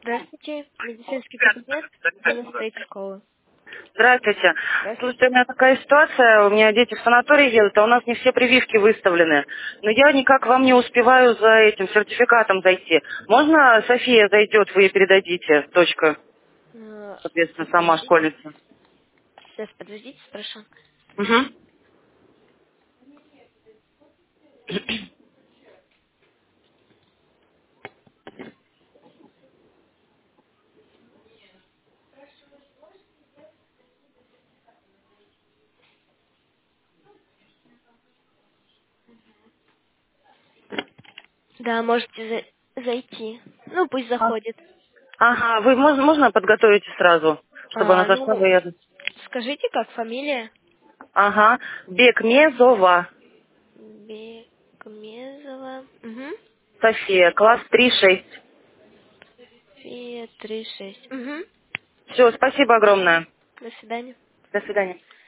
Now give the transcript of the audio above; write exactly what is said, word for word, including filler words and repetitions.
Здравствуйте, медицинский кабинет, девяносто третьей школы. Здравствуйте. Здравствуйте. Слушайте, у меня такая ситуация, у меня дети в санаторий едут, а у нас не все прививки выставлены. Но я никак вам не успеваю за этим сертификатом зайти. Можно София зайдет, вы ей передадите, точка, Э, соответственно, сама Подождите, школьница. сейчас подождите, спрошу. Угу. Да, можете за- зайти. Ну, пусть заходит. Ага, вы мож- можно подготовите сразу, чтобы она А, зашла, ну, я... скажите, как фамилия? Ага, Бекмезова. Бекмезова. Угу. София, класс три шесть. Фия три шесть. Угу. Все, спасибо огромное. До свидания. До свидания.